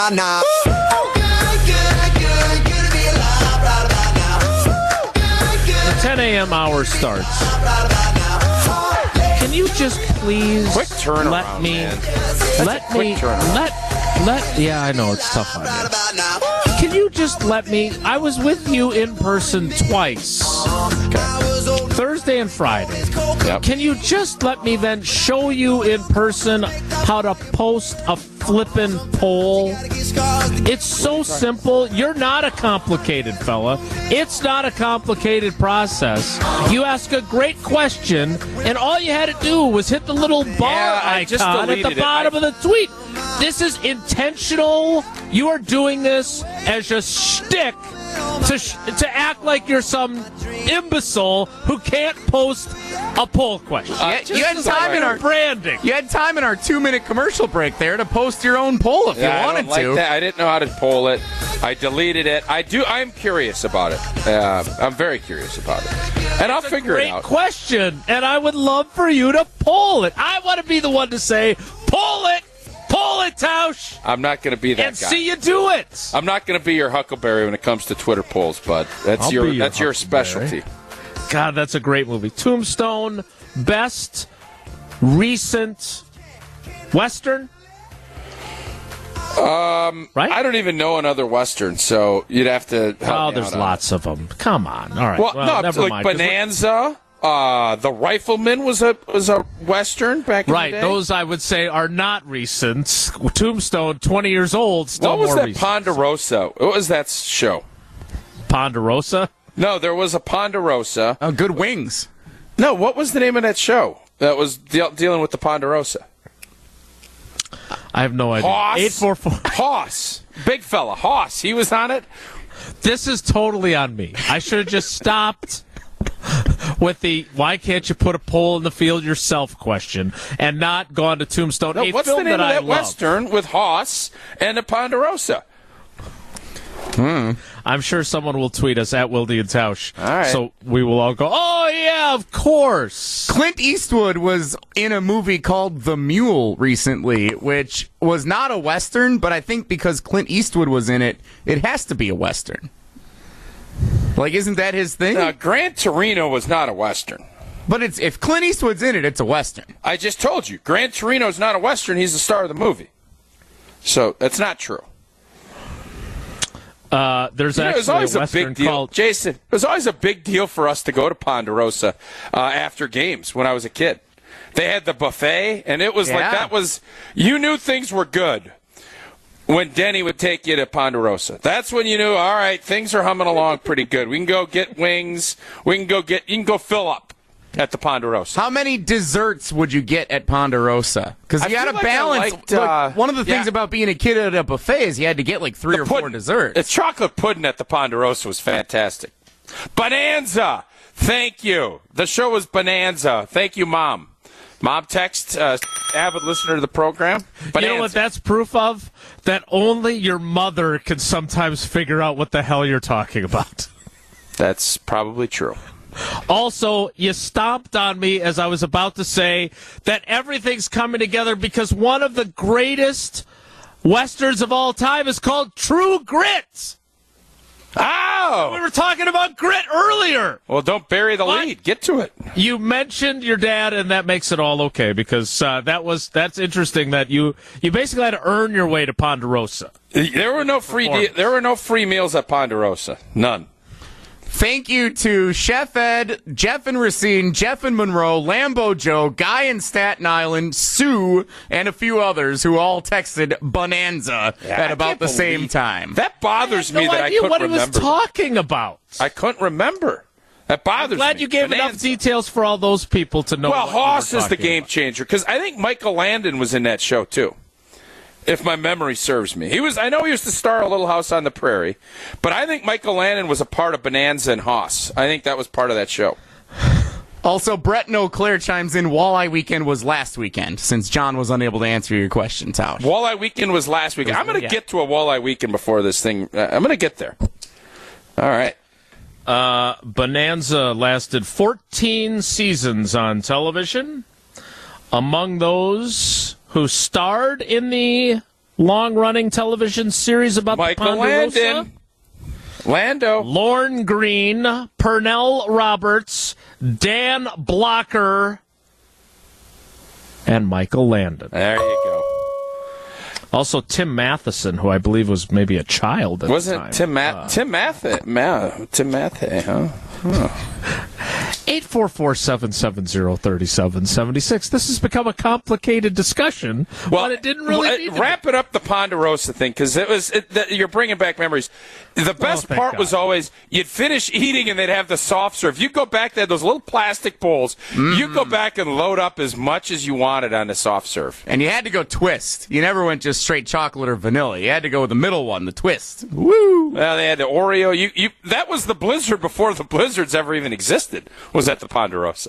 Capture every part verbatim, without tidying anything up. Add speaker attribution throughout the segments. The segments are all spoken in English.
Speaker 1: about now.
Speaker 2: The ten a.m. hour starts. Can you just please
Speaker 3: quick turnaround,
Speaker 2: let me
Speaker 3: man.
Speaker 2: let me let let yeah, I know it's tough on you. Can you just let me I was with you in person twice.
Speaker 3: Okay.
Speaker 2: Thursday and Friday.
Speaker 3: Yep.
Speaker 2: Can you just let me then show you in person how to post a flippin' poll? It's so simple. You're not a complicated fella. It's not a complicated process. You ask a great question, and all you had to do was hit the little bar
Speaker 3: Yeah, I just
Speaker 2: icon at the
Speaker 3: deleted it.
Speaker 2: bottom
Speaker 3: I-
Speaker 2: of the tweet. This is intentional. You are doing this as a shtick to sh- to act like you're some imbecile who can't post a poll question.
Speaker 3: Uh,
Speaker 4: you had
Speaker 2: Just
Speaker 4: time
Speaker 2: like
Speaker 4: in our
Speaker 2: branding.
Speaker 4: You had time in our two-minute commercial break there to post your own poll if
Speaker 3: Yeah,
Speaker 4: you wanted
Speaker 3: I don't like
Speaker 4: to.
Speaker 3: that. I didn't know how to poll it. I deleted it. I do. I'm curious about it. Uh, I'm very curious about it, and I'll
Speaker 2: It's a
Speaker 3: figure
Speaker 2: great
Speaker 3: it out.
Speaker 2: question, and I would love for you to poll it. I want to be the one to say, poll it, poll it, Tausch,
Speaker 3: I'm not going to be that
Speaker 2: and
Speaker 3: guy.
Speaker 2: see you do it.
Speaker 3: I'm not going to be your huckleberry when it comes to Twitter polls, bud. That's
Speaker 2: I'll
Speaker 3: your,
Speaker 2: be your
Speaker 3: that's your
Speaker 2: huckleberry.
Speaker 3: specialty.
Speaker 2: God, that's a great movie. Tombstone, best recent Western?
Speaker 3: Um,
Speaker 2: right?
Speaker 3: I don't even know another Western, so you'd have to. Help
Speaker 2: Oh,
Speaker 3: me
Speaker 2: there's
Speaker 3: out on
Speaker 2: lots of them. Come on. All right.
Speaker 3: Well,
Speaker 2: Well,
Speaker 3: no,
Speaker 2: never
Speaker 3: like
Speaker 2: mind. 'cause we're-
Speaker 3: Bonanza. Uh, the Rifleman was a was a Western back in
Speaker 2: Right,
Speaker 3: the day.
Speaker 2: those I would say are not recent. Tombstone, twenty years old, still
Speaker 3: What was
Speaker 2: more
Speaker 3: that
Speaker 2: recent.
Speaker 3: Ponderosa? What was that show?
Speaker 2: Ponderosa?
Speaker 3: No, there was a Ponderosa.
Speaker 4: Oh, Good Wings.
Speaker 3: No, what was the name of that show that was de- dealing with the Ponderosa?
Speaker 2: I have no idea.
Speaker 3: Hoss.
Speaker 2: eight four four.
Speaker 3: Hoss. Big fella. Hoss. He was on it.
Speaker 2: This is totally on me. I should have just stopped with the why can't you put a pole in the field yourself question and not gone to Tombstone.
Speaker 3: No,
Speaker 2: a
Speaker 3: what's
Speaker 2: film
Speaker 3: the name
Speaker 2: that
Speaker 3: of
Speaker 2: I
Speaker 3: that
Speaker 2: love.
Speaker 3: Western with Hoss and a Ponderosa?
Speaker 4: Hmm.
Speaker 2: I'm sure someone will tweet us at Wilde and Tausch.
Speaker 3: All right.
Speaker 2: So we will all go, oh, yeah, of course.
Speaker 4: Clint Eastwood was in a movie called The Mule recently, which was not a Western, but I think because Clint Eastwood was in it, it has to be a Western. Like, isn't that his thing?
Speaker 3: Now, Gran Torino was not a Western.
Speaker 4: But it's if Clint Eastwood's in it, it's a Western.
Speaker 3: I just told you. Gran Torino's not a Western. He's the star of the movie. So that's not true.
Speaker 2: Uh, there's
Speaker 3: You know, it was
Speaker 2: actually
Speaker 3: always
Speaker 2: a
Speaker 3: a
Speaker 2: Western
Speaker 3: big deal.
Speaker 2: called...
Speaker 3: Jason, it was always a big deal for us to go to Ponderosa uh, after games when I was a kid. They had the buffet, and it was
Speaker 4: Yeah.
Speaker 3: like that was, you knew things were good when Denny would take you to Ponderosa. That's when you knew, all right, things are humming along pretty good. We can go get wings. We can go get, you can go fill up at the Ponderosa.
Speaker 4: How many desserts would you get at Ponderosa? Because
Speaker 3: I
Speaker 4: you got
Speaker 3: feel
Speaker 4: to
Speaker 3: like I
Speaker 4: balance.
Speaker 3: liked,
Speaker 4: look,
Speaker 3: uh,
Speaker 4: one of the things
Speaker 3: yeah.
Speaker 4: about being a kid at a buffet is you had to get like three
Speaker 3: The
Speaker 4: or four
Speaker 3: pudding.
Speaker 4: desserts.
Speaker 3: The chocolate pudding at the Ponderosa was fantastic. Bonanza. Thank you. The show was Bonanza. Thank you, Mom. Mom text, uh, avid listener to the program. Bonanza.
Speaker 2: You know what that's proof of? That only your mother can sometimes figure out what the hell you're talking about.
Speaker 3: That's probably true.
Speaker 2: Also, you stomped on me as I was about to say that everything's coming together because one of the greatest Westerns of all time is called True Grit.
Speaker 3: Oh!
Speaker 2: We were talking about grit earlier.
Speaker 3: Well, don't bury the
Speaker 2: What?
Speaker 3: lead. Get to it.
Speaker 2: You mentioned your dad, and that makes it all okay because uh, that was that's interesting that you you basically had to earn your way to Ponderosa.
Speaker 3: There were no free. De- there were no free meals at Ponderosa. None.
Speaker 4: Thank you to Chef Ed, Jeff and Racine, Jeff and Monroe, Lambo Joe, Guy in Staten Island, Sue, and a few others who all texted Bonanza
Speaker 3: Yeah,
Speaker 4: at
Speaker 3: I
Speaker 4: about
Speaker 3: can't
Speaker 4: the same
Speaker 3: believe-
Speaker 4: time.
Speaker 3: That bothers
Speaker 2: no
Speaker 3: me that I
Speaker 2: idea
Speaker 3: couldn't
Speaker 2: what he was
Speaker 3: remember.
Speaker 2: talking about.
Speaker 3: I couldn't remember. That bothers
Speaker 2: Glad
Speaker 3: me.
Speaker 2: you gave enough
Speaker 3: Bonanza.
Speaker 2: details for all those people to know.
Speaker 3: Well,
Speaker 2: what you were
Speaker 3: Hoss is the
Speaker 2: talking
Speaker 3: game
Speaker 2: about.
Speaker 3: changer because I think Michael Landon was in that show too, if my memory serves me. He was. I know he was the star of Little House on the Prairie, but I think Michael Landon was a part of Bonanza and Hoss. I think that was part of that show.
Speaker 4: Also, Brett and Eau Claire chimes in, Walleye Weekend was last weekend, since John was unable to answer your question, Tausch.
Speaker 3: Walleye Weekend was last week.
Speaker 4: was-
Speaker 3: I'm going to
Speaker 4: yeah.
Speaker 3: get to a Walleye Weekend before this thing. Uh, I'm going to get there. All right.
Speaker 2: Uh, Bonanza lasted fourteen seasons on television. Among those who starred in the long-running television series about
Speaker 3: Michael
Speaker 2: the Ponderosa?
Speaker 3: Landon. Lando.
Speaker 2: Lorne Green, Pernell Roberts, Dan Blocker, and Michael Landon.
Speaker 3: There you go.
Speaker 2: Also, Tim Matheson, who I believe was maybe a child at
Speaker 3: Wasn't
Speaker 2: the time.
Speaker 3: Tim Ma-
Speaker 2: uh,
Speaker 3: Tim Mathe Ma- Tim Mathe, huh? huh.
Speaker 2: eight four four, seven seven zero, three seven seven six. This has become a complicated discussion,
Speaker 3: Well,
Speaker 2: but it didn't really
Speaker 3: uh,
Speaker 2: need to
Speaker 3: wrap it up the Ponderosa thing, because it was it, the, you're bringing back memories. The best
Speaker 2: thank
Speaker 3: part
Speaker 2: God.
Speaker 3: was always you'd finish eating and they'd have the soft serve. You go back there, those little plastic bowls.
Speaker 2: Mm.
Speaker 3: You go back and load up as much as you wanted on the soft serve.
Speaker 4: And you had to go twist. You never went just straight chocolate or vanilla. You had to go with the middle one, the twist. Woo!
Speaker 3: Well, they had the Oreo. You, you that was the Blizzard before the Blizzards ever even existed. Was at the Ponderosa.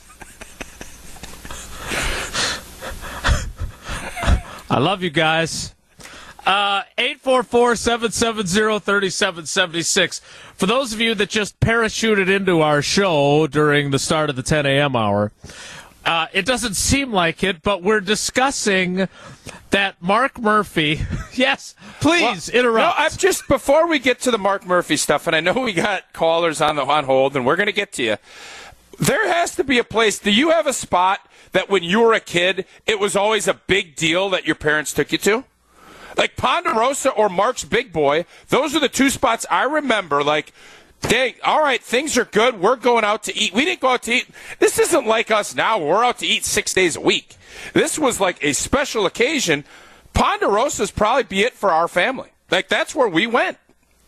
Speaker 2: I love you guys. Uh, eight four four, seven seven zero, three seven seven six. For those of you that just parachuted into our show during the start of the ten a.m. hour, uh, it doesn't seem like it, but we're discussing that Mark Murphy. Yes, please
Speaker 3: Well,
Speaker 2: interrupt.
Speaker 3: No, I'm just before we get to the Mark Murphy stuff, and I know we got callers on the on hold, and we're going to get to you. There has to be a place. Do you have a spot that when you were a kid, it was always a big deal that your parents took you to? Like Ponderosa or Mark's Big Boy, those are the two spots I remember. Like, dang, all right, things are good. We're going out to eat. We didn't go out to eat. This isn't like us now. We're out to eat six days a week. This was like a special occasion. Ponderosa's probably be it for our family. Like, that's where we went.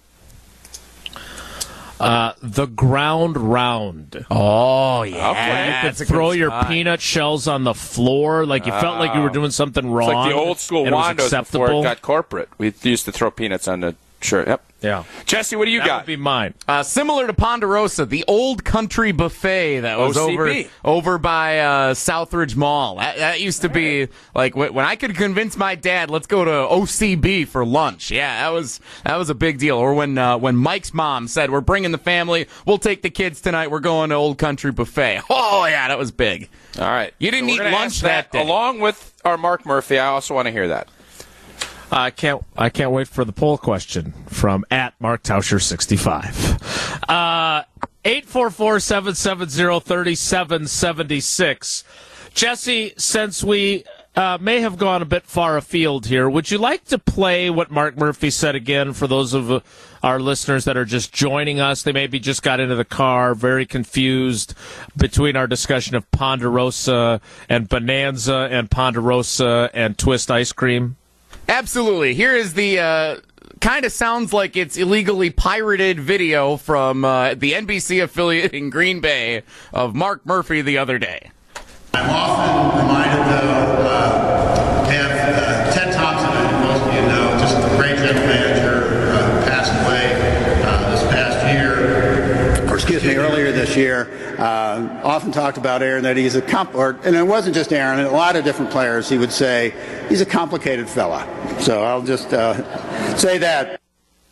Speaker 2: Uh, the Ground Round.
Speaker 4: Oh, yeah.
Speaker 3: Okay.
Speaker 2: You could
Speaker 4: That's a
Speaker 2: throw
Speaker 4: good
Speaker 2: your
Speaker 4: spot.
Speaker 2: peanut shells on the floor like you felt like you were doing something wrong.
Speaker 3: It's like the old school
Speaker 2: and it was
Speaker 3: Wandos before
Speaker 2: acceptable.
Speaker 3: it got corporate. We used to throw peanuts on the shirt. Yep.
Speaker 2: Yeah.
Speaker 3: Jesse, what do you
Speaker 2: That
Speaker 3: got?
Speaker 2: would be mine.
Speaker 4: Uh, similar to Ponderosa, the Old Country Buffet that was
Speaker 3: O C B.
Speaker 4: over over by uh, Southridge Mall. That, that used to be like wh- when I could convince my dad, let's go to O C B for lunch. Yeah, that was that was a big deal. Or when uh, when Mike's mom said, "We're bringing the family. We'll take the kids tonight. We're going to Old Country Buffet." Oh yeah, that was big.
Speaker 3: All right.
Speaker 4: You didn't
Speaker 3: So we're
Speaker 4: eat
Speaker 3: gonna
Speaker 4: lunch
Speaker 3: ask
Speaker 4: that day.
Speaker 3: Along with our Mark Murphy, I also want to hear that.
Speaker 2: I can't. I can't wait for the poll question from at Mark Tauscher sixty-five. Uh, eight four four seven seven zero thirty seven seventy six. Jesse, since we uh, may have gone a bit far afield here, would you like to play what Mark Murphy said again for those of uh, our listeners that are just joining us? They maybe just got into the car, very confused between our discussion of Ponderosa and Bonanza and Ponderosa and Twist ice cream.
Speaker 4: Absolutely. Here is the uh, kind of sounds like it's illegally pirated video from uh, the N B C affiliate in Green Bay of Mark Murphy the other day.
Speaker 1: I'm often reminded, though, uh, have uh, Ted Thompson, and most of you know, just a great general manager, uh, passed away uh, this past year, or excuse me, earlier this year. Uh, often talked about Aaron, that he's a comp, or, and it wasn't just Aaron, a lot of different players, he would say, he's a complicated fella. So I'll just uh, say that.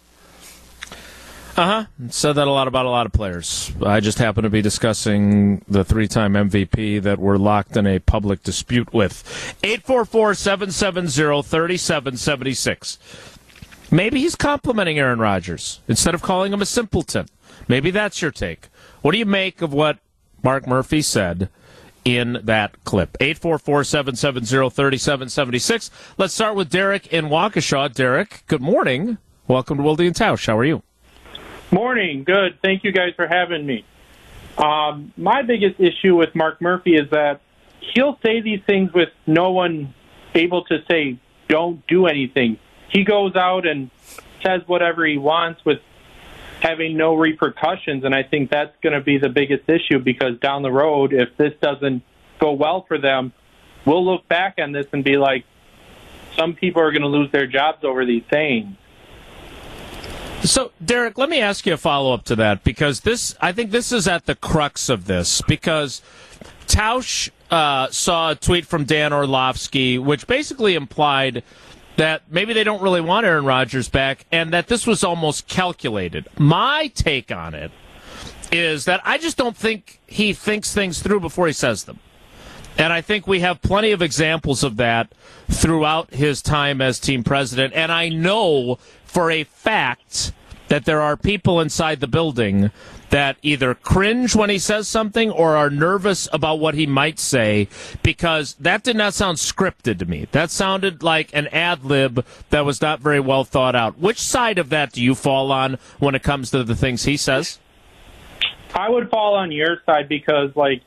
Speaker 2: Uh-huh. Said that a lot about a lot of players. I just happen to be discussing the three-time M V P that we're locked in a public dispute with. eight four four seven seven zero three seven seven six. Maybe he's complimenting Aaron Rodgers instead of calling him a simpleton. Maybe that's your take. What do you make of what Mark Murphy said in that clip? eight four four seven seven zero three seven seven six. Let's start with Derek in Waukesha. Derek, good morning. Welcome to Wilde and Tausch. How are you?
Speaker 5: Morning. Good. Thank you guys for having me. Um, my biggest issue with Mark Murphy is that he'll say these things with no one able to say, don't do anything. He goes out and says whatever he wants with having no repercussions, and I think that's going to be the biggest issue, because down the road, if this doesn't go well for them, we'll look back on this and be like, some people are going to lose their jobs over these sayings.
Speaker 2: So, Derek, let me ask you a follow-up to that, because this, I think this is at the crux of this, because Tausch uh, saw a tweet from Dan Orlovsky, which basically implied that maybe they don't really want Aaron Rodgers back, and that this was almost calculated. My take on it is that I just don't think he thinks things through before he says them. And I think we have plenty of examples of that throughout his time as team president. And I know for a fact that there are people inside the building that either cringe when he says something or are nervous about what he might say, because that did not sound scripted to me. That sounded like an ad lib that was not very well thought out. Which side of that do you fall on when it comes to the things he says?
Speaker 5: I would fall on your side because, like,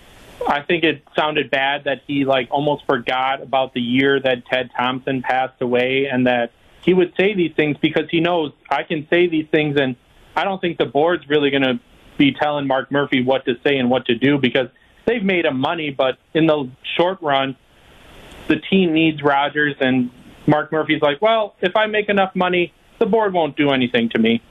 Speaker 5: I think it sounded bad that he, like, almost forgot about the year that Ted Thompson passed away, and that he would say these things because he knows I can say these things, and I don't think the board's really going to be telling Mark Murphy what to say and what to do, because they've made him money, but in the short run, the team needs Rodgers, and Mark Murphy's like, well, if I make enough money, the board won't do anything to me.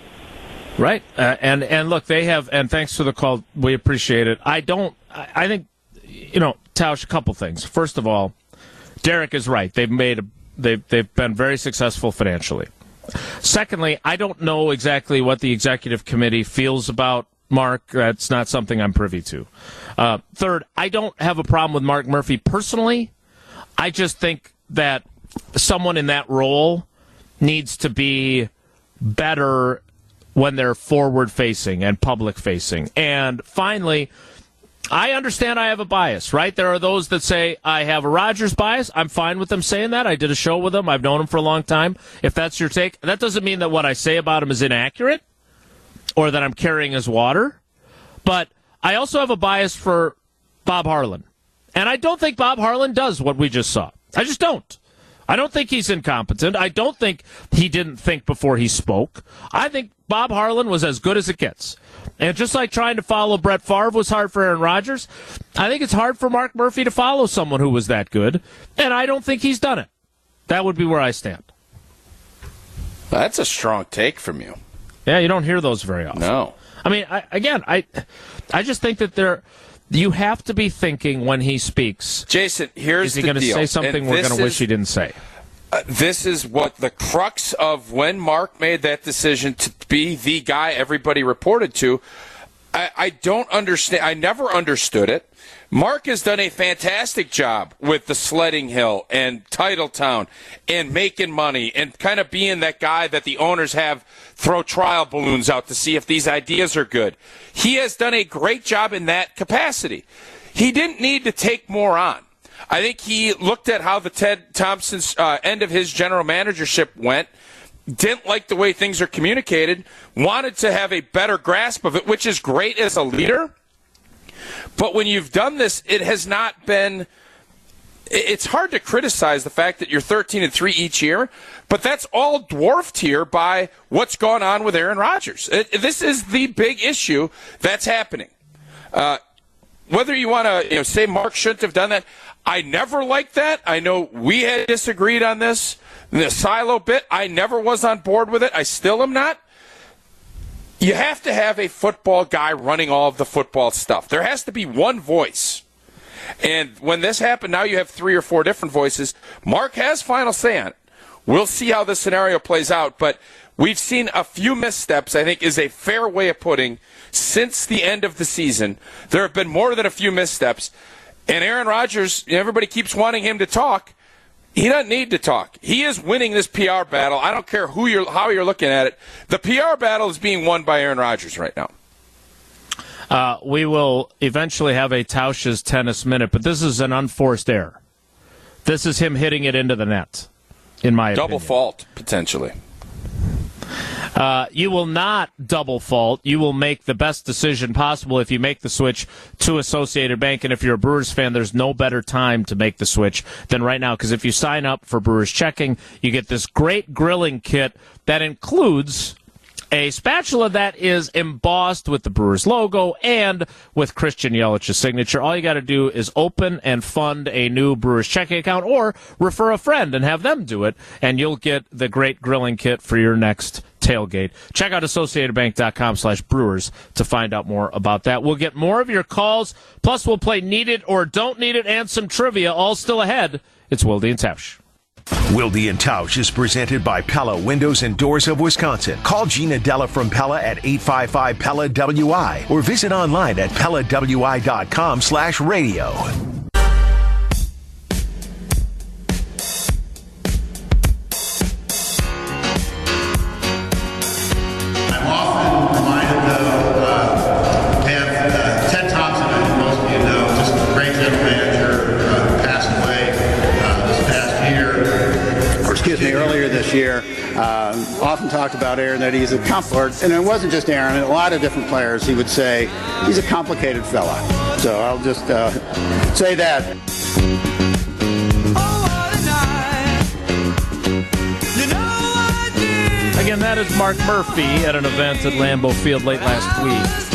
Speaker 2: Right. Uh, and, and look, they have, and thanks for the call. We appreciate it. I don't, I, I think, you know, Tausch, a couple things. First of all, Derek is right. They've made, a, they've, they've been very successful financially. Secondly, I don't know exactly what the executive committee feels about Mark. That's not something I'm privy to. Uh, third, I don't have a problem with Mark Murphy personally. I just think that someone in that role needs to be better when they're forward-facing and public-facing. And finally, I understand I have a bias, right? There are those that say I have a Rodgers bias. I'm fine with them saying that. I did a show with him. I've known him for a long time. If that's your take, that doesn't mean that what I say about him is inaccurate or that I'm carrying his water. But I also have a bias for Bob Harlan. And I don't think Bob Harlan does what we just saw. I just don't. I don't think he's incompetent. I don't think he didn't think before he spoke. I think Bob Harlan was as good as it gets. And just like trying to follow Brett Favre was hard for Aaron Rodgers, I think it's hard for Mark Murphy to follow someone who was that good, and I don't think he's done it. That would be where I stand.
Speaker 3: That's a strong take from you.
Speaker 2: Yeah, you don't hear those very often.
Speaker 3: No.
Speaker 2: I mean, I, again, I I just think that there, you have to be thinking when he speaks.
Speaker 3: Jason, here's
Speaker 2: is he
Speaker 3: the
Speaker 2: going to
Speaker 3: deal.
Speaker 2: say something
Speaker 3: And
Speaker 2: we're going to
Speaker 3: is-
Speaker 2: wish he didn't say?
Speaker 3: Uh, this is what the crux of when Mark made that decision to be the guy everybody reported to. I, I don't understand. I never understood it. Mark has done a fantastic job with the Sledding Hill and Titletown and making money and kind of being that guy that the owners have throw trial balloons out to see if these ideas are good. He has done a great job in that capacity. He didn't need to take more on. I think he looked at how the Ted Thompson's uh, end of his general managership went, didn't like the way things are communicated, wanted to have a better grasp of it, which is great as a leader. But when you've done this, it has not been – it's hard to criticize the fact that you're thirteen and three each year, but that's all dwarfed here by what's gone on with Aaron Rodgers. It, this is the big issue that's happening. Uh, whether you want to you know, say Mark shouldn't have done that, I never liked that. I know we had disagreed on this, the silo bit. I never was on board with it. I still am not. You have to have a football guy running all of the football stuff. There has to be one voice. And when this happened, now you have three or four different voices. Mark has final say on it. We'll see how this scenario plays out, but we've seen a few missteps, I think, is a fair way of putting, since the end of the season. There have been more than a few missteps. And Aaron Rodgers, everybody keeps wanting him to talk. He doesn't need to talk. He is winning this P R battle. I don't care who you're, how you're looking at it. The P R battle is being won by Aaron Rodgers right now.
Speaker 2: Uh, we will eventually have a Tausch's tennis minute, but this is an unforced error. This is him hitting it into the net, in my
Speaker 3: Double
Speaker 2: opinion.
Speaker 3: fault, potentially.
Speaker 2: Uh, you will not double fault. You will make the best decision possible if you make the switch to Associated Bank. And if you're a Brewers fan, there's no better time to make the switch than right now. Because if you sign up for Brewers Checking, you get this great grilling kit that includes a spatula that is embossed with the Brewers logo and with Christian Yelich's signature. All you got to do is open and fund a new Brewers checking account or refer a friend and have them do it, and you'll get the great grilling kit for your next tailgate. Check out associatedbank.com slash brewers to find out more about that. We'll get more of your calls, plus we'll play Need It or Don't Need It and some trivia, all still ahead. It's Wilde and Tausch.
Speaker 6: Wilde and Tausch is presented by Pella Windows and Doors of Wisconsin. Call Gina Della from Pella at eight five five Pella W I or visit online at Pella W I dot com slash radio.
Speaker 7: uh, often talked about Aaron that he's a compl- and it wasn't just Aaron, a lot of different players, he would say he's a complicated fella. So I'll just uh, say that.
Speaker 2: Again, that is Mark Murphy at an event at Lambeau Field late last week.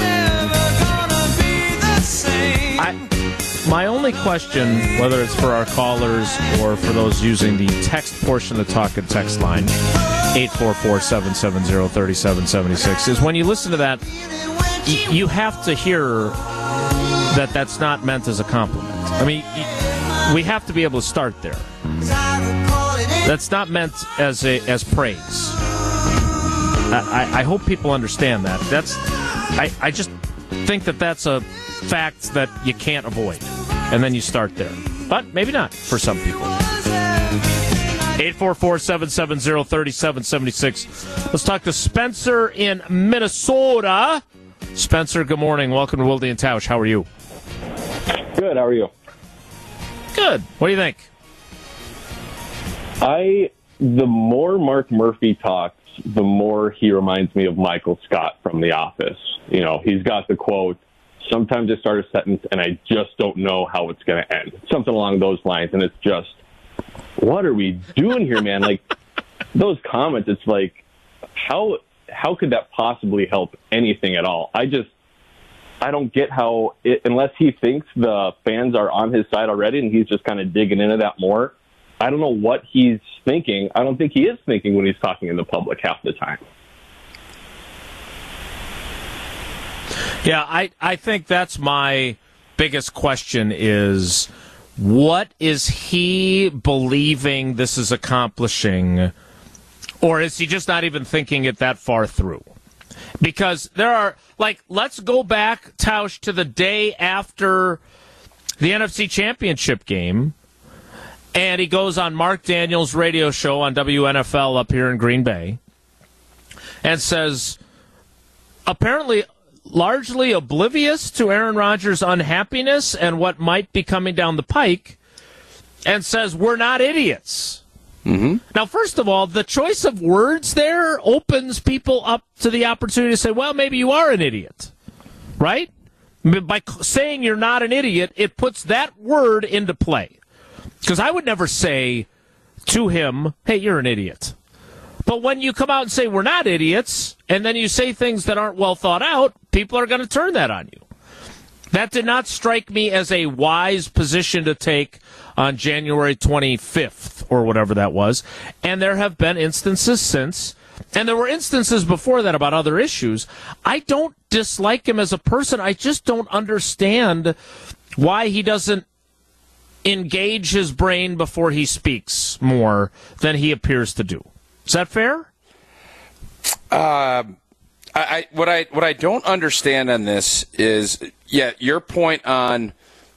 Speaker 2: I, my only question, whether it's for our callers or for those using the text portion of the talk and text line, eight four four, seven seven zero, three seven seven six, is when you listen to that, y- you have to hear that that's not meant as a compliment. I mean, y- we have to be able to start there. That's not meant as a as praise. I, I hope people understand that. That's I, I just think that that's a fact that you can't avoid. And then you start there. But maybe not for some people. eight four four, seven seven zero, three seven seven six. Let's talk to Spencer in Minnesota. Spencer, good morning. Welcome to Wilde and Tausch. How are you?
Speaker 8: Good. How are you?
Speaker 2: Good. What do you think?
Speaker 8: I, the more Mark Murphy talks, the more he reminds me of Michael Scott from The Office. You know, he's got the quote, sometimes I start a sentence and I just don't know how it's going to end. Something along those lines. And it's just, what are we doing here, man? Like, those comments, it's like, how how could that possibly help anything at all? I just, I don't get how, it, unless he thinks the fans are on his side already and he's just kind of digging into that more, I don't know what he's thinking. I don't think he is thinking when he's talking in the public half the time.
Speaker 2: Yeah, I, I think that's my biggest question is, what is he believing this is accomplishing, or is he just not even thinking it that far through? Because there are, like, let's go back, Tausch, to the day after the N F C Championship game, and he goes on Mark Daniels' radio show on W N F L up here in Green Bay and says, apparently largely oblivious to Aaron Rodgers' unhappiness and what might be coming down the pike, and says, we're not idiots. Mm-hmm. Now, first of all, the choice of words there opens people up to the opportunity to say, well, maybe you are an idiot, right? By saying you're not an idiot, it puts that word into play. Because I would never say to him, hey, you're an idiot. But when you come out and say we're not idiots, and then you say things that aren't well thought out, people are going to turn that on you. That did not strike me as a wise position to take on January twenty-fifth, or whatever that was. And there have been instances since, and there were instances before that about other issues. I don't dislike him as a person. I just don't understand why he doesn't engage his brain before he speaks more than he appears to do. Is that fair?
Speaker 3: Uh, I, I what I what I don't understand on this is, yeah, your point on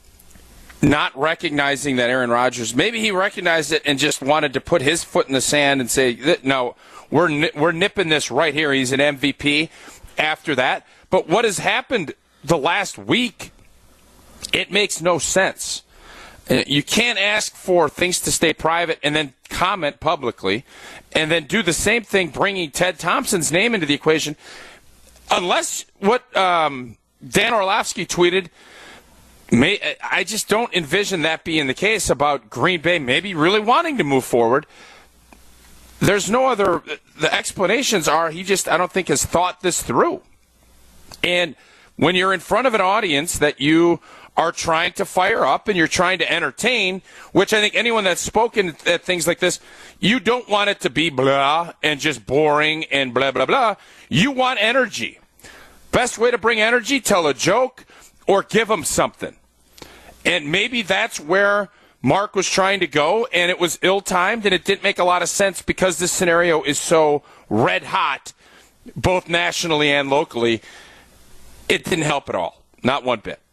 Speaker 3: not recognizing that Aaron Rodgers, maybe he recognized it and just wanted to put his foot in the sand and say, no, we're we're nipping this right here. He's an M V P after that. But what has happened the last week, it makes no sense. You can't ask for things to stay private and then comment publicly and then do the same thing bringing Ted Thompson's name into the equation unless what um, Dan Orlovsky tweeted, may, I just don't envision that being the case about Green Bay maybe really wanting to move forward. There's no other – the explanations are he just, I don't think, has thought this through. And when you're in front of an audience that you – are trying to fire up and you're trying to entertain, which I think anyone that's spoken at things like this, you don't want it to be blah and just boring and blah, blah, blah. You want energy. Best way to bring energy, tell a joke or give them something. And maybe that's where Mark was trying to go, and it was ill-timed and it didn't make a lot of sense because this scenario is so red hot, both nationally and locally. It didn't help at all. Not one bit.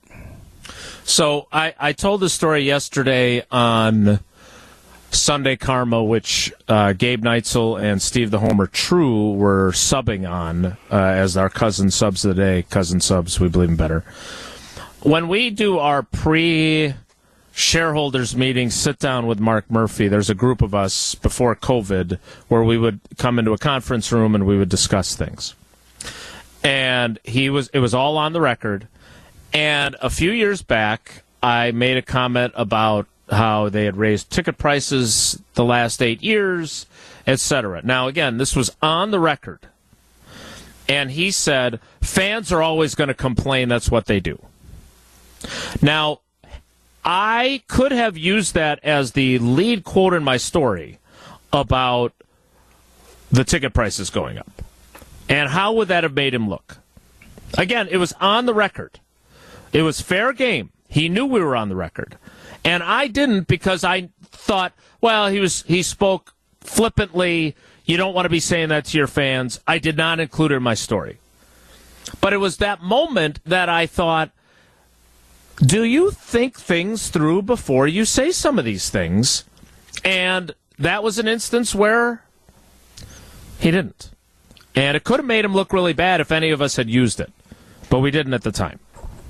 Speaker 2: So I, I told the story yesterday on Sunday Karma, which uh, Gabe Neitzel and Steve the Homer True were subbing on uh, as our cousin subs of the day. Cousin subs, we believe in better. When we do our pre-show shareholders meeting, sit down with Mark Murphy. There's a group of us before COVID where we would come into a conference room and we would discuss things. And he was it was all on the record. And a few years back, I made a comment about how they had raised ticket prices the last eight years, et cetera. Now, again, this was on the record. And he said, fans are always going to complain. That's what they do. Now, I could have used that as the lead quote in my story about the ticket prices going up. And how would that have made him look? Again, it was on the record. It was fair game. He knew we were on the record. And I didn't because I thought, well, he was he spoke flippantly. You don't want to be saying that to your fans. I did not include it in my story. But it was that moment that I thought, do you think things through before you say some of these things? And that was an instance where he didn't. And it could have made him look really bad if any of us had used it. But we didn't at the time.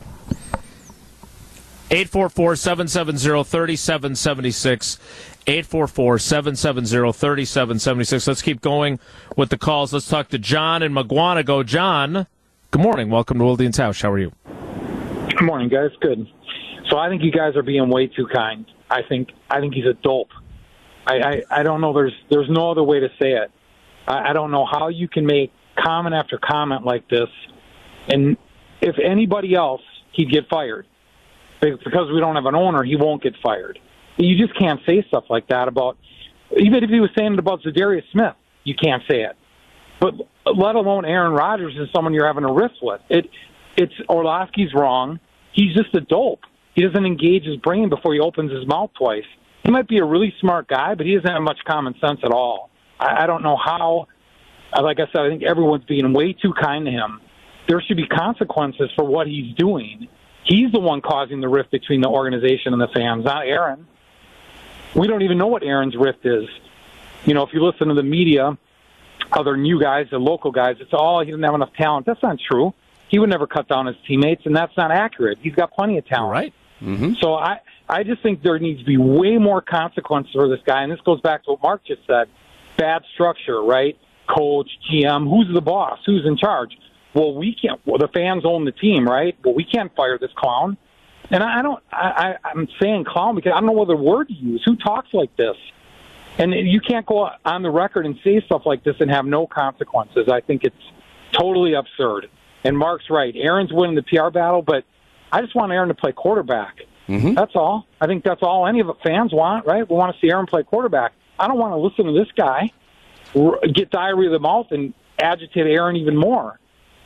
Speaker 2: eight four four, seven seven zero, three seven seven six. eight four four, seven seven zero, three seven seven six. Let's keep going with the calls. Let's talk to John in Mugwanago. John, good morning. Welcome to Wilde and Tausch. How are you?
Speaker 9: Good morning, guys. Good. So I think you guys are being way too kind. I think I think he's a dope. I, I, I don't know. There's there's no other way to say it. I, I don't know how you can make comment after comment like this. And if anybody else, he'd get fired. Because we don't have an owner, he won't get fired. You just can't say stuff like that about, even if he was saying it about Zadarius Smith, you can't say it. But let alone Aaron Rodgers is someone you're having a riff with. It, it's Orlovsky's wrong. He's just a dope. He doesn't engage his brain before he opens his mouth twice. He might be a really smart guy, but he doesn't have much common sense at all. I, I don't know how, like I said, I think everyone's being way too kind to him. There should be consequences for what he's doing. He's the one causing the rift between the organization and the fans, not Aaron. We don't even know what Aaron's rift is. You know, if you listen to the media, other new guys, the local guys, it's all he doesn't have enough talent. That's not true. He would never cut down his teammates, and that's not accurate. He's got plenty of talent.
Speaker 2: Right.
Speaker 9: Mm-hmm. So I, I just think there needs to be way more consequences for this guy, and this goes back to what Mark just said. Bad structure, right? Coach, G M, who's the boss? Who's in charge? Well, we can't. Well, the fans own the team, right? Well, we can't fire this clown. And I don't. I, I, I'm saying clown because I don't know what other word to use. Who talks like this? And you can't go on the record and say stuff like this and have no consequences. I think it's totally absurd. And Mark's right. Aaron's winning the P R battle, but I just want Aaron to play quarterback. Mm-hmm. That's all. I think that's all any of the fans want, right? We want to see Aaron play quarterback. I don't want to listen to this guy get diarrhea of the mouth and agitate Aaron even more.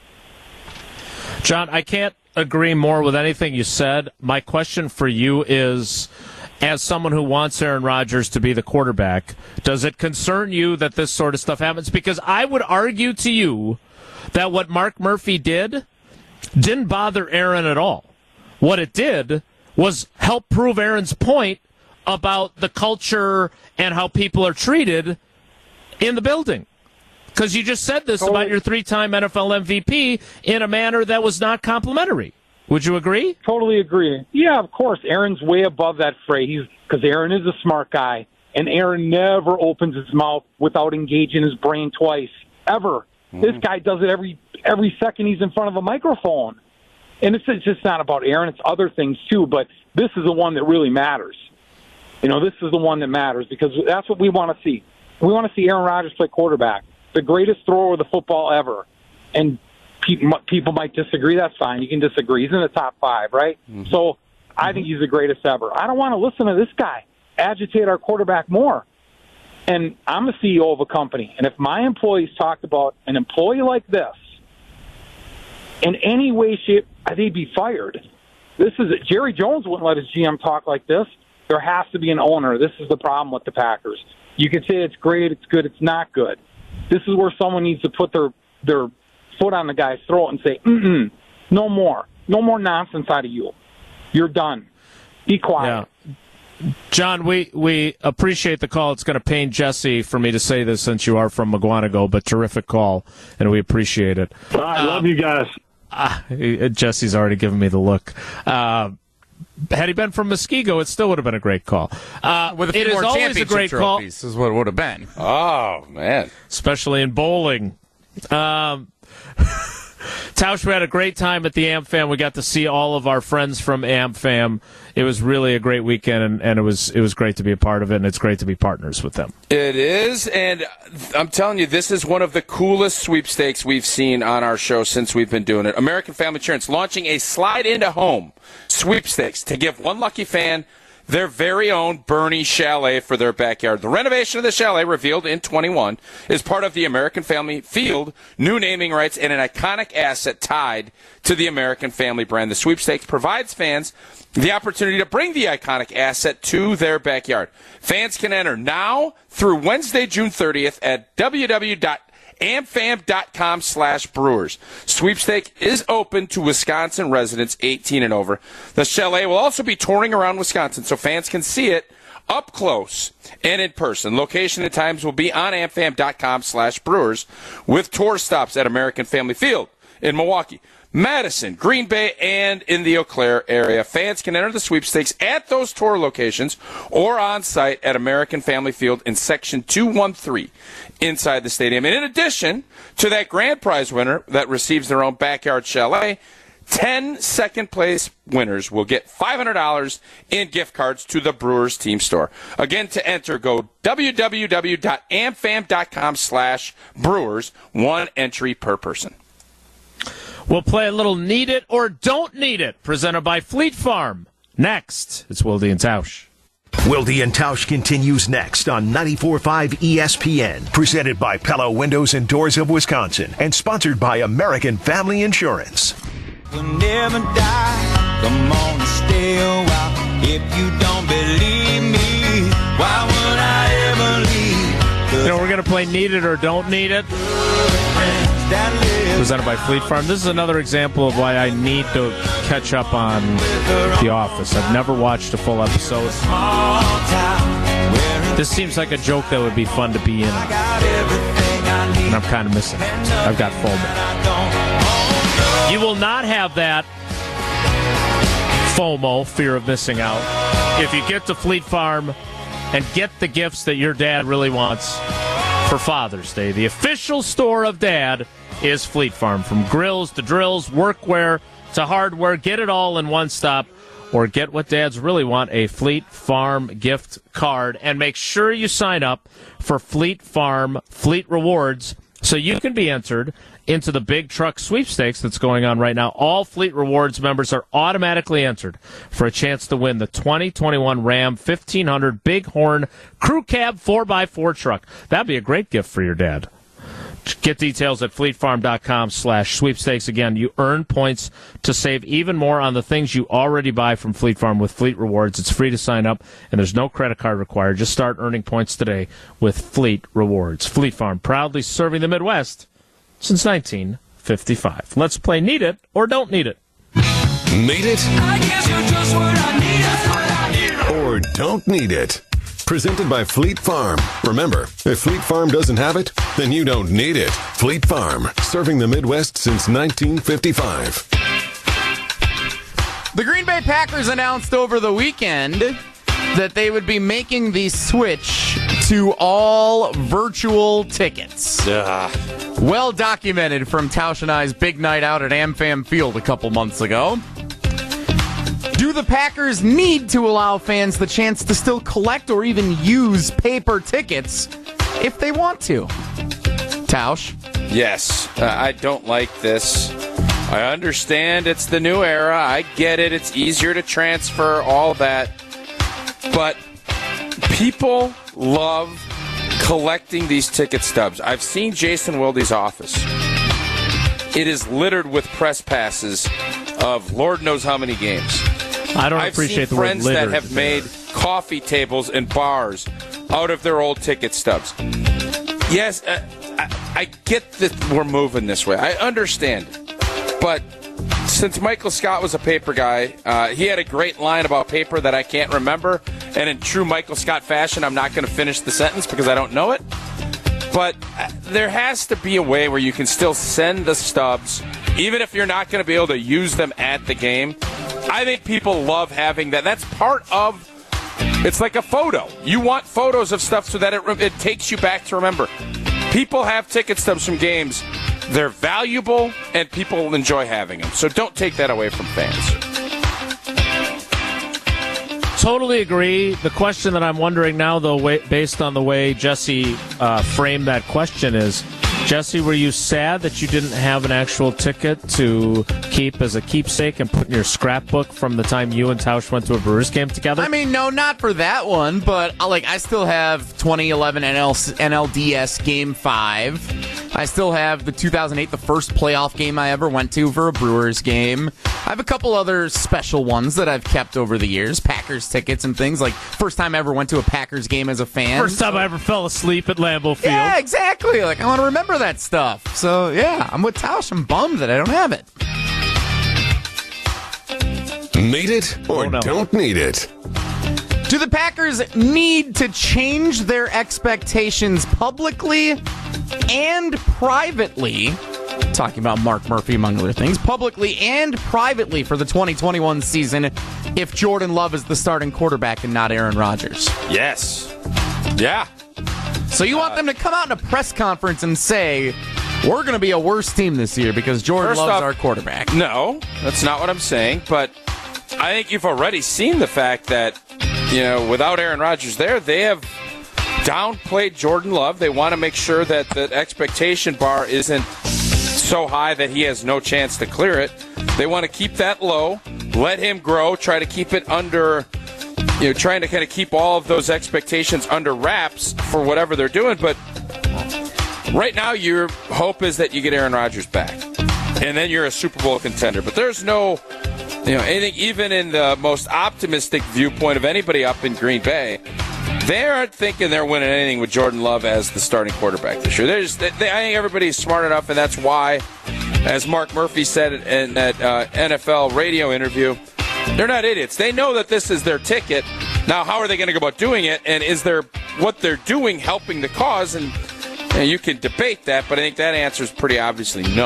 Speaker 2: John, I can't agree more with anything you said. My question for you is, as someone who wants Aaron Rodgers to be the quarterback, does it concern you that this sort of stuff happens? Because I would argue to you that what Mark Murphy did didn't bother Aaron at all. What it did was help prove Aaron's point about the culture and how people are treated in the building. Because you just said this totally. About your three-time N F L M V P in a manner that was not complimentary. Would you agree?
Speaker 9: Totally agree. Yeah, of course. Aaron's way above that phrase because Aaron is a smart guy, and Aaron never opens his mouth without engaging his brain twice, ever. Mm-hmm. This guy does it every every second he's in front of a microphone. And it's just not about Aaron. It's other things, too, but this is the one that really matters. You know, this is the one that matters because that's what we want to see. We want to see Aaron Rodgers play quarterback. The greatest thrower of the football ever. And people, people might disagree. That's fine. You can disagree. He's in the top five, right? Mm-hmm. So I think he's the greatest ever. I don't want to listen to this guy agitate our quarterback more. And I'm the C E O of a company. And if my employees talked about an employee like this, in any way, shape, they'd be fired. This is it. Jerry Jones wouldn't let his G M talk like this. There has to be an owner. This is the problem with the Packers. You can say it's great, it's good, it's not good. This is where someone needs to put their their foot on the guy's throat and say, mm-mm, no more. No more nonsense out of you. You're done. Be quiet.
Speaker 2: Yeah. John, we, we appreciate the call. It's going to pain Jesse for me to say this since you are from Mugwanago, but terrific call, and we appreciate it.
Speaker 10: I uh, love you guys.
Speaker 2: Uh, Jesse's already given me the look. Uh, had he been from Muskego, it still would have been a great call. Uh,
Speaker 4: With a few
Speaker 2: it is
Speaker 4: more
Speaker 2: always a
Speaker 4: championship
Speaker 2: great call,
Speaker 4: trophies is what it would have been.
Speaker 3: Oh, man.
Speaker 2: especially in bowling. Um, Tausch, we had a great time at the AmFam. We got to see all of our friends from AmFam. It was really a great weekend, and, and it was it was great to be a part of it, and it's great to be partners with them.
Speaker 3: It is, and I'm telling you, this is one of the coolest sweepstakes we've seen on our show since we've been doing it. American Family Insurance launching a Slide into Home sweepstakes to give one lucky fan their very own Bernie Chalet for their backyard. The renovation of the chalet, revealed in twenty-one, is part of the American Family Field, new naming rights, and an iconic asset tied to the American Family brand. The sweepstakes provides fans the opportunity to bring the iconic asset to their backyard. Fans can enter now through Wednesday, June thirtieth at w w w dot amfam dot com slash brewers. Sweepstake is open to Wisconsin residents eighteen and over. The chalet will also be touring around Wisconsin so fans can see it up close and in person. Location and times will be on amfam dot com slash brewers with tour stops at American Family Field in Milwaukee, Madison, Green Bay, and in the Eau Claire area. Fans can enter the sweepstakes at those tour locations or on site at American Family Field in Section two one three inside the stadium. And in addition to that grand prize winner that receives their own backyard chalet, ten second-place winners will get five hundred dollars in gift cards to the Brewers team store. Again, to enter, go w w w dot amfam dot com slash brewers, one entry per person.
Speaker 2: We'll play a little Need It or Don't Need It, presented by Fleet Farm. Next, it's Wilde and Tausch.
Speaker 6: Wilde and Tausch continues next on ninety-four point five E S P N, presented by Pella Windows and Doors of Wisconsin, and sponsored by American Family Insurance.
Speaker 10: We'll never die. Come on and stay a while. If you don't believe me, why would I ever leave?
Speaker 2: You know, we're going to play Need It or Don't Need It, presented by Fleet Farm. This is another example of why I need to catch up on The Office. I've never watched a full episode. This seems like a joke that would be fun to be in, and I'm kind of missing it. I've got FOMO. You will not have that FOMO, fear of missing out, if you get to Fleet Farm and get the gifts that your dad really wants for Father's Day. The official store of Dad is Fleet Farm. From grills to drills, workwear to hardware, get it all in one stop. Or get what dads really want, a Fleet Farm gift card. And make sure you sign up for Fleet Farm Fleet Rewards so you can be entered into the big truck sweepstakes that's going on right now. All Fleet Rewards members are automatically entered for a chance to win the twenty twenty-one Ram fifteen hundred Bighorn Crew Cab four by four truck. That'd be a great gift for your dad. Get details at fleetfarm.com slash sweepstakes. Again, you earn points to save even more on the things you already buy from Fleet Farm with Fleet Rewards. It's free to sign up, and there's no credit card required. Just start earning points today with Fleet Rewards. Fleet Farm, proudly serving the Midwest since nineteen fifty-five. Let's play Need It or Don't Need It.
Speaker 11: Need it?
Speaker 10: I guess you're just what I need.
Speaker 11: Or don't need it. Presented by Fleet Farm. Remember, if Fleet Farm doesn't have it, then you don't need it. Fleet Farm, serving the Midwest since nineteen fifty-five.
Speaker 4: The Green Bay Packers announced over the weekend that they would be making the switch to all virtual tickets.
Speaker 3: Ugh.
Speaker 4: Well documented from Tausch and I's big night out at AmFam Field a couple months ago. Do the Packers need to allow fans the chance to still collect or even use paper tickets if they want to? Tausch?
Speaker 3: Yes, uh, I don't like this. I understand it's the new era. I get it. It's easier to transfer, all that. But people love collecting these ticket stubs. I've seen Jason Wilde's office. It is littered with press passes of Lord knows how many games.
Speaker 2: I don't
Speaker 3: I've
Speaker 2: appreciate
Speaker 3: seen
Speaker 2: the word
Speaker 3: friends
Speaker 2: littered.
Speaker 3: that have made coffee tables and bars out of their old ticket stubs. Yes, uh, I, I get that we're moving this way. I understand. But since Michael Scott was a paper guy, uh, he had a great line about paper that I can't remember. And in true Michael Scott fashion, I'm not going to finish the sentence because I don't know it. But uh, there has to be a way where you can still send the stubs even if you're not going to be able to use them at the game, I think people love having that. That's part of, it's like a photo. You want photos of stuff so that it, it takes you back to remember. People have ticket stubs from games. They're valuable, and people enjoy having them. So don't take that away from fans.
Speaker 2: Totally agree. The question that I'm wondering now, though, based on the way Jesse uh, framed that question is, Jesse, were you sad that you didn't have an actual ticket to keep as a keepsake and put in your scrapbook from the time you and Tausch went to a Brewers game together?
Speaker 4: I mean, no, not for that one, but uh, like I still have twenty eleven N L D S Game five. I still have the two thousand eight, the first playoff game I ever went to for a Brewers game. I have a couple other special ones that I've kept over the years, Packers tickets and things, like first time I ever went to a Packers game as a fan.
Speaker 2: First time I ever fell asleep at Lambeau Field.
Speaker 4: Yeah, exactly. Like, I want to remember that stuff. So, yeah, I'm with Tausch. I'm bummed that I don't have it.
Speaker 11: Need it or
Speaker 2: Oh, no.
Speaker 11: don't need it?
Speaker 4: Do the Packers need to change their expectations publicly and privately? Talking about Mark Murphy, among other things, publicly and privately for the twenty twenty-one season if Jordan Love is the starting quarterback and not Aaron Rodgers.
Speaker 3: Yes. Yeah.
Speaker 4: So you want them to come out in a press conference and say, we're going to be a worse team this year because Jordan
Speaker 3: First
Speaker 4: Love's
Speaker 3: off,
Speaker 4: our quarterback.
Speaker 3: No, that's not what I'm saying. But I think you've already seen the fact that, you know, without Aaron Rodgers there, they have downplayed Jordan Love. They want to make sure that the expectation bar isn't so high that he has no chance to clear it. They want to keep that low, let him grow, try to keep it under, you know, trying to kind of keep all of those expectations under wraps for whatever they're doing. But right now, your hope is that you get Aaron Rodgers back, and then you're a Super Bowl contender. But there's no, you know, anything, even in the most optimistic viewpoint of anybody up in Green Bay, they aren't thinking they're winning anything with Jordan Love as the starting quarterback this year. They're just, they, I think everybody's smart enough, and that's why, as Mark Murphy said in that uh, N F L radio interview, they're not idiots. They know that this is their ticket. Now, how are they going to go about doing it? And is there what they're doing helping the cause? And, and you can debate that, but I think that answer is pretty obviously no.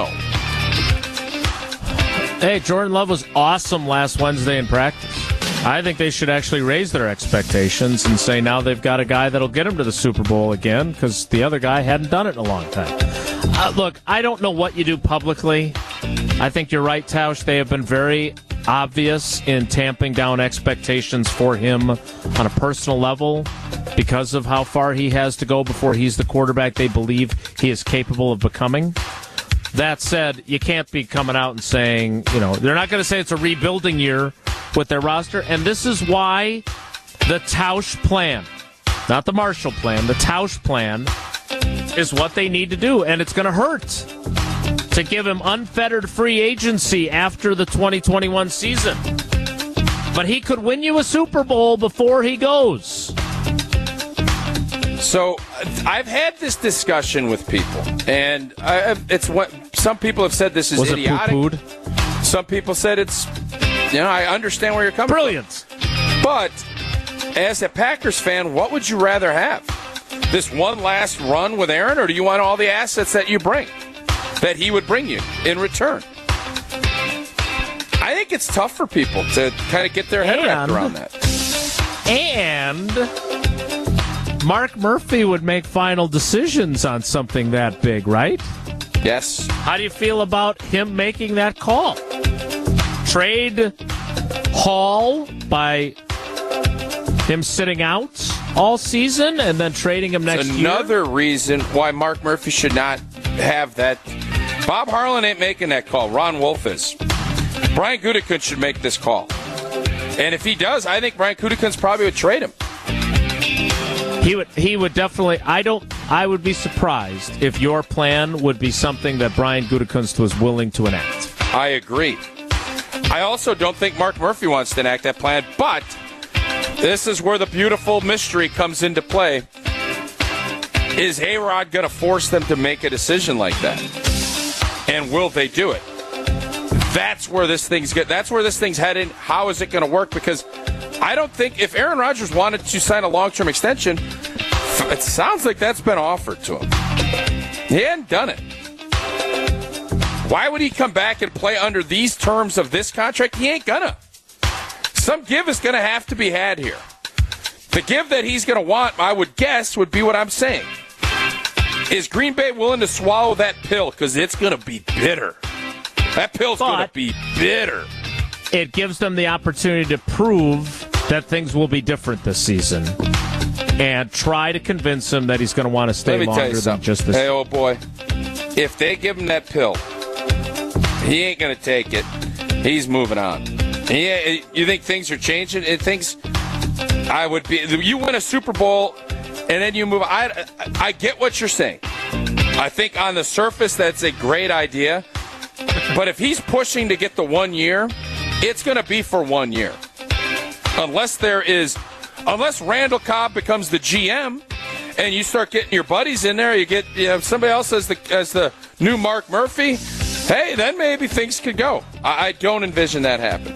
Speaker 2: Hey, Jordan Love was awesome last Wednesday in practice. I think they should actually raise their expectations and say now they've got a guy that'll get them to the Super Bowl again because the other guy hadn't done it in a long time. Uh, look, I don't know what you do publicly. I think you're right, Tausch. They have been very obvious in tamping down expectations for him on a personal level because of how far he has to go before he's the quarterback they believe he is capable of becoming. That said, you can't be coming out and saying, you know, they're not going to say it's a rebuilding year with their roster, and this is why the Tausch plan, not the Marshall plan, the Tausch plan is what they need to do, and it's going to hurt to give him unfettered free agency after the twenty twenty-one season. But he could win you a Super Bowl before he goes.
Speaker 3: So I've had this discussion with people, and I, it's what some people have said this is
Speaker 2: Was
Speaker 3: idiotic.
Speaker 2: it poo-pooed?
Speaker 3: Some people said it's, you know, I understand where you're coming
Speaker 2: Brilliant.
Speaker 3: from. But as a Packers fan, what would you rather have? This one last run with Aaron, or do you want all the assets that you bring, that he would bring you in return? I think it's tough for people to kind of get their head
Speaker 2: And,
Speaker 3: wrapped around that.
Speaker 2: And Mark Murphy would make final decisions on something that big, right?
Speaker 3: Yes.
Speaker 2: How do you feel about him making that call? Trade Hall by him sitting out all season and then trading him next
Speaker 3: It's
Speaker 2: year?
Speaker 3: another reason why Mark Murphy should not have that. Bob Harlan ain't making that call. Ron Wolf is. Brian Gutekunst should make this call. And if he does, I think Brian Gutekunst probably would trade him.
Speaker 2: He would he would definitely I don't I would be surprised if your plan would be something that Brian Gutekunst was willing to enact.
Speaker 3: I agree. I also don't think Mark Murphy wants to enact that plan, but this is where the beautiful mystery comes into play. Is A-Rod going to force them to make a decision like that? And will they do it? That's where this thing's get. That's where this thing's headed. How is it going to work? Because I don't think if Aaron Rodgers wanted to sign a long-term extension, it sounds like that's been offered to him. He hadn't done it. Why would he come back and play under these terms of this contract? He ain't gonna. Some give is gonna have to be had here. The give that he's gonna want, I would guess, would be what I'm saying. Is Green Bay willing to swallow that pill? Because it's gonna be bitter. That pill's
Speaker 2: But
Speaker 3: gonna be bitter.
Speaker 2: It gives them the opportunity to prove that things will be different this season and try to convince him that he's going to want to stay
Speaker 3: Let me
Speaker 2: longer
Speaker 3: tell you
Speaker 2: than
Speaker 3: something.
Speaker 2: just this.
Speaker 3: Hey, old boy, if they give him that pill, he ain't going to take it. He's moving on. He, you think things are changing? It thinks I would be. You win a Super Bowl and then you move. I, I get what you're saying. I think on the surface that's a great idea. But if he's pushing to get the one year, it's going to be for one year. Unless there is, unless Randall Cobb becomes the G M and you start getting your buddies in there, you get you know, somebody else as the as the new Mark Murphy, hey, then maybe things could go. I, I don't envision that happening.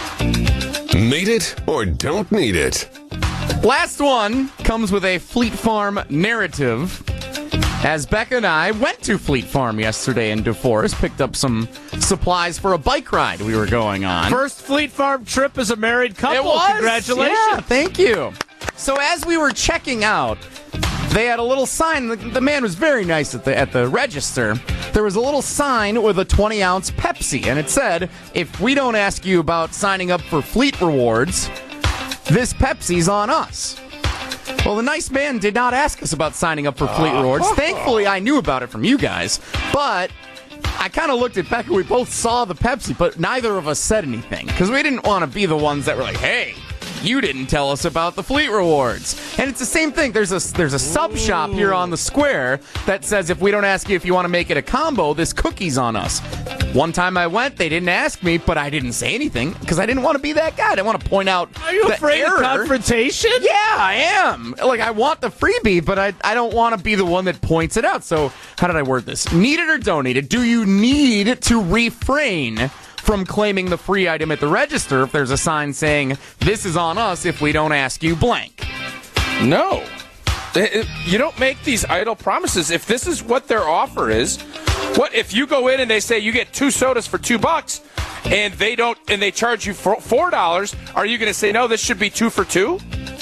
Speaker 11: Need it or don't need it?
Speaker 4: Last one comes with a Fleet Farm narrative. As Becca and I went to Fleet Farm yesterday in DeForest, picked up some supplies for a bike ride we were going on.
Speaker 2: First Fleet Farm trip as a married couple.
Speaker 4: It was.
Speaker 2: Congratulations.
Speaker 4: Yeah, thank you. So as we were checking out, they had a little sign. The, the man was very nice at the at the register. There was a little sign with a twenty ounce Pepsi, and it said, if we don't ask you about signing up for Fleet Rewards, this Pepsi's on us. Well, the nice man did not ask us about signing up for Fleet Rewards. Thankfully, I knew about it from you guys. But I kind of looked at Becca. We both saw the Pepsi, but neither of us said anything. Because we didn't want to be the ones that were like, hey, you didn't tell us about the Fleet Rewards. And it's the same thing. There's a, there's a sub shop here on the square that says if we don't ask you if you want to make it a combo, this cookie's on us. One time I went, they didn't ask me, but I didn't say anything because I didn't want to be that guy. I didn't want to point out
Speaker 2: Are you
Speaker 4: the
Speaker 2: afraid
Speaker 4: error.
Speaker 2: of confrontation?
Speaker 4: Yeah, I am. Like, I want the freebie, but I, I don't want to be the one that points it out. So how did I word this? Need it or don't need it? Do you need to refrain from claiming the free item at the register if there's a sign saying, this is on us if we don't ask you blank?
Speaker 3: No. You don't make these idle promises. If this is what their offer is, what if you go in and they say you get two sodas for two bucks and they don't and they charge you four dollars, are you going to say no, this should be two for two?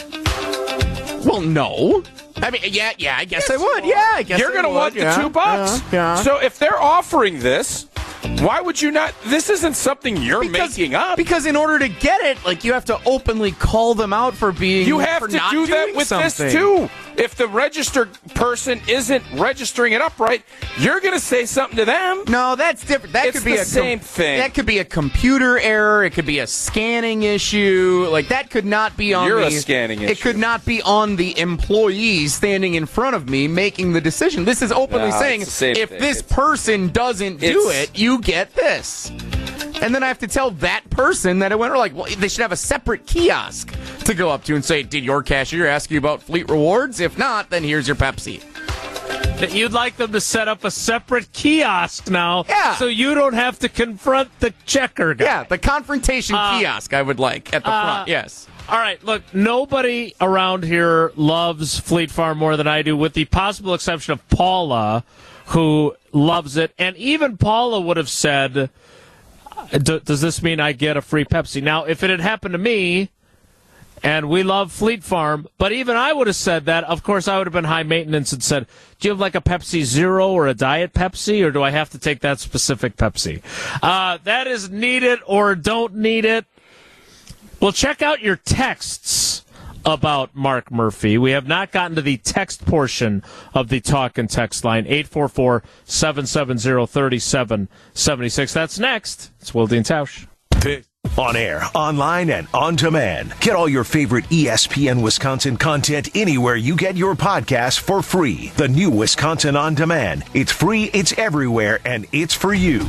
Speaker 4: Well, no. I mean, yeah, yeah, I guess yes, I would. Yeah, I guess
Speaker 3: You're going to want
Speaker 4: yeah,
Speaker 3: the two bucks.
Speaker 4: Yeah, yeah.
Speaker 3: So if they're offering this, why would you not? This isn't something you're
Speaker 4: because,
Speaker 3: making up.
Speaker 4: Because in order to get it, like, you have to openly call them out for being.
Speaker 3: You have
Speaker 4: for
Speaker 3: to
Speaker 4: not
Speaker 3: do that
Speaker 4: doing
Speaker 3: with
Speaker 4: something.
Speaker 3: this too. If the registered person isn't registering it up right, you're going to say something to them.
Speaker 4: No, that's different. That
Speaker 3: it's
Speaker 4: could be
Speaker 3: the
Speaker 4: a
Speaker 3: same
Speaker 4: com-
Speaker 3: thing.
Speaker 4: That could be a computer error. It could be a scanning issue. Like, that could not be on.
Speaker 3: You're
Speaker 4: the,
Speaker 3: a scanning issue.
Speaker 4: It could not be on the employee standing in front of me making the decision. This is openly
Speaker 3: No,
Speaker 4: saying,
Speaker 3: it's the same
Speaker 4: if
Speaker 3: thing.
Speaker 4: this
Speaker 3: It's-
Speaker 4: person doesn't do
Speaker 3: it's-
Speaker 4: it, you get this. And then I have to tell that person that it went, like, well, they should have a separate kiosk to go up to and say, did your cashier ask you about Fleet Rewards? If not, then here's your Pepsi.
Speaker 2: That you'd like them to set up a separate kiosk now,
Speaker 4: Yeah.
Speaker 2: so you don't have to confront the checker guy.
Speaker 4: Yeah, the confrontation
Speaker 2: Uh,
Speaker 4: kiosk I would like at the
Speaker 2: uh,
Speaker 4: front, yes.
Speaker 2: All right, look, nobody around here loves Fleet Farm more than I do, with the possible exception of Paula, who loves it. And even Paula would have said, does this mean I get a free Pepsi? Now, if it had happened to me, and we love Fleet Farm, but even I would have said that, of course, I would have been high maintenance and said, do you have like a Pepsi Zero or a Diet Pepsi, or do I have to take that specific Pepsi? Uh, that is need it or don't need it. Well, check out your texts about Mark Murphy. We have not gotten to the text portion of the talk and text line, eight four four, seven seven zero, three seven seven six. That's next. It's Wilde and Tausch.
Speaker 6: On air, online, and on demand. Get all your favorite E S P N Wisconsin content anywhere you get your podcast for free. The new Wisconsin On Demand. It's free, it's everywhere, and it's for you.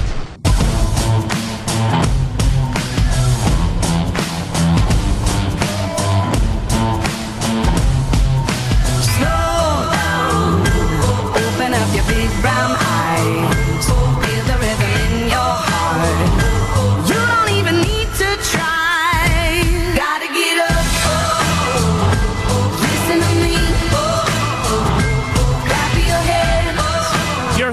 Speaker 12: Open up your big brown eyes. Feel the rhythm in your heart. You don't even need to try. Gotta get up. Oh, listen to me. Oh, clap your hands.
Speaker 2: Your thoughts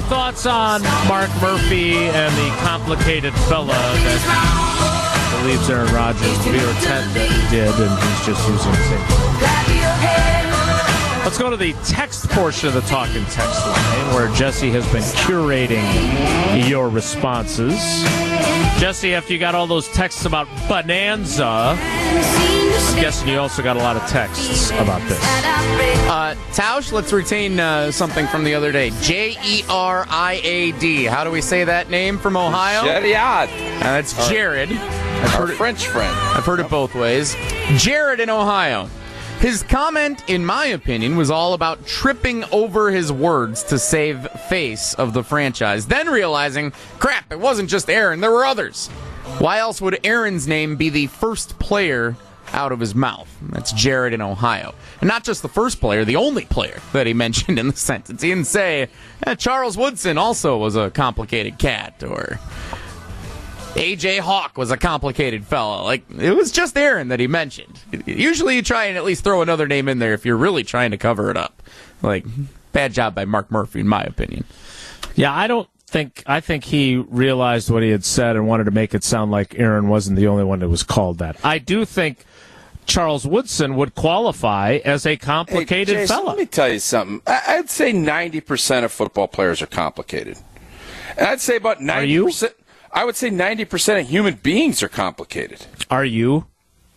Speaker 2: Thoughts on Mark Murphy and the complicated fella that believes Aaron Rodgers to be, or Ted did, and he's just using the same thing. Let's go to the text portion of the Talking Text line, where Jesse has been curating your responses. Jesse, after you got all those texts about Bonanza, I'm guessing you also got a lot of texts about this.
Speaker 4: Uh, Tausch, let's retain uh, something from the other day. J E R I A D. How do we say that name from Ohio?
Speaker 3: Jeriad.
Speaker 4: Uh, that's Jared. I've
Speaker 3: Our
Speaker 4: heard it,
Speaker 3: French friend.
Speaker 4: I've heard it both ways. Jared in Ohio. His comment, in my opinion, was all about tripping over his words to save face of the franchise, then realizing, crap, it wasn't just Aaron, there were others. Why else would Aaron's name be the first player out of his mouth? That's Jared in Ohio. And not just the first player, the only player that he mentioned in the sentence. He didn't say, eh, Charles Woodson also was a complicated cat, or A J Hawk was a complicated fella. Like, it was just Aaron that he mentioned. Usually you try and at least throw another name in there if you're really trying to cover it up. Like, bad job by Mark Murphy, in my opinion.
Speaker 2: Yeah, I don't think, I think he realized what he had said and wanted to make it sound like Aaron wasn't the only one that was called that. I do think Charles Woodson would qualify as a complicated
Speaker 3: hey, Jason,
Speaker 2: fella.
Speaker 3: Let me tell you something. I- I'd say ninety percent of football players are complicated. And I'd say about ninety percent.
Speaker 2: Are you?
Speaker 3: I would say ninety percent of human beings are complicated.
Speaker 2: Are you?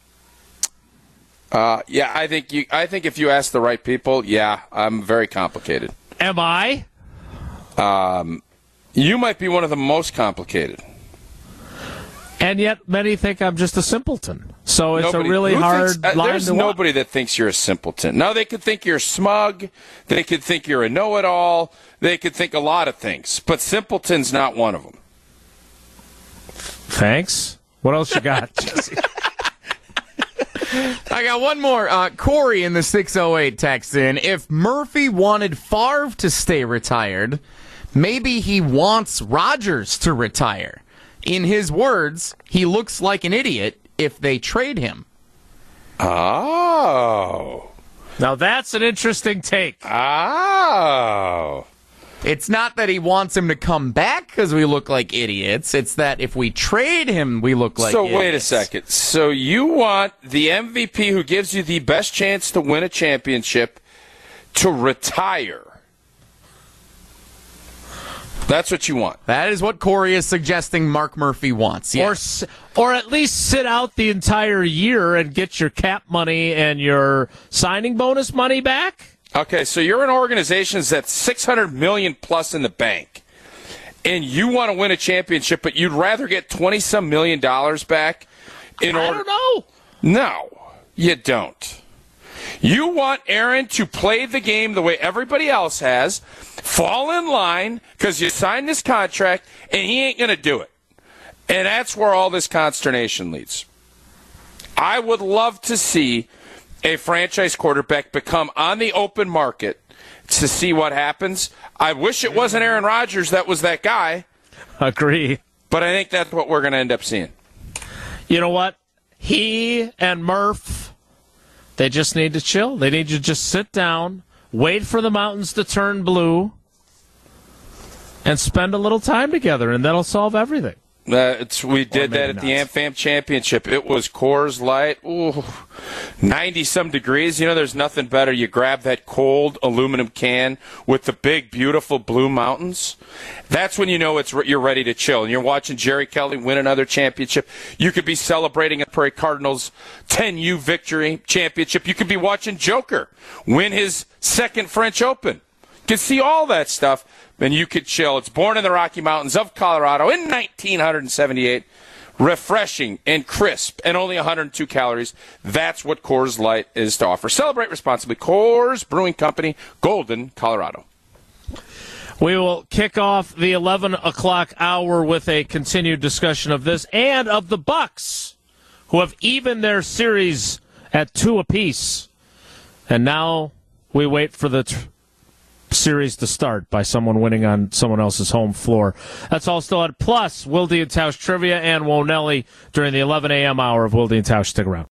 Speaker 3: Uh, yeah, I think you. I think if you ask the right people, yeah, I'm very complicated.
Speaker 2: Am I?
Speaker 3: Um, you might be one of the most complicated.
Speaker 2: And yet many think I'm just a simpleton. So it's
Speaker 3: Nobody,
Speaker 2: a really
Speaker 3: who
Speaker 2: hard
Speaker 3: thinks, uh,
Speaker 2: line
Speaker 3: There's
Speaker 2: to
Speaker 3: nobody that thinks you're a simpleton. Now, they could think you're smug. They could think you're a know-it-all. They could think a lot of things. But simpleton's not one of them.
Speaker 2: Thanks. What else you got, Jesse?
Speaker 4: I got one more. Uh, Corey in the six oh eight texts in. If Murphy wanted Favre to stay retired, maybe he wants Rodgers to retire. In his words, he looks like an idiot if they trade him.
Speaker 3: Oh.
Speaker 2: Now that's an interesting take.
Speaker 3: Oh.
Speaker 4: It's not that he wants him to come back because we look like idiots. It's that if we trade him, we look like
Speaker 3: so
Speaker 4: idiots.
Speaker 3: So wait a second. So you want the M V P who gives you the best chance to win a championship to retire? That's what you want.
Speaker 4: That is what Corey is suggesting Mark Murphy wants. Yes.
Speaker 2: Or, or at least sit out the entire year and get your cap money and your signing bonus money back?
Speaker 3: Okay, so you're an organization that's six hundred million dollars plus in the bank, and you want to win a championship, but you'd rather get twenty-some million dollars back in
Speaker 2: I
Speaker 3: order...
Speaker 2: don't know.
Speaker 3: No, you don't. You want Aaron to play the game the way everybody else has, fall in line because you signed this contract, and he ain't going to do it. And that's where all this consternation leads. I would love to see a franchise quarterback become on the open market to see what happens. I wish it wasn't Aaron Rodgers that was that guy.
Speaker 2: Agree.
Speaker 3: But I think that's what we're going to end up seeing.
Speaker 2: You know what? He and Murph, they just need to chill. They need to just sit down, wait for the mountains to turn blue, and spend a little time together, and that'll solve everything.
Speaker 3: Uh, it's, we did that at
Speaker 2: not.
Speaker 3: the AmFam Championship. It was Coors Light, ooh, ninety-some degrees. You know, there's nothing better. You grab that cold aluminum can with the big, beautiful blue mountains. That's when you know it's you're ready to chill. And you're watching Jerry Kelly win another championship. You could be celebrating a Prairie Cardinals ten U victory championship. You could be watching Joker win his second French Open. You can see all that stuff. And you could chill. It's born in the Rocky Mountains of Colorado in nineteen seventy-eight. Refreshing and crisp and only one hundred two calories. That's what Coors Light is to offer. Celebrate responsibly. Coors Brewing Company, Golden, Colorado.
Speaker 2: We will kick off the eleven o'clock hour with a continued discussion of this and of the Bucks, who have evened their series at two apiece. And now we wait for the... Tr- series to start by someone winning on someone else's home floor. That's all still at Plus, Wilde and Tausch Trivia and Wonelli during the eleven a.m. hour of Wilde and Tausch. Stick around.